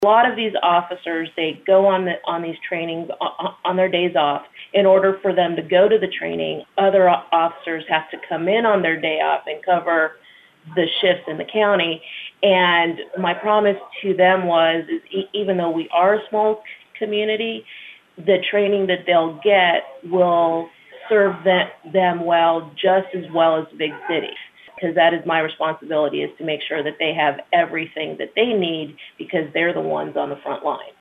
A lot of these officers, they go on these trainings on their days off. In order for them to go to the training, other officers have to come in on their day off and cover the shifts in the county. And my promise to them was, even though we are a small community, the training that they'll get will serve them well, just as well as big cities. Because that is my responsibility, is to make sure that they have everything that they need, because they're the ones on the front line.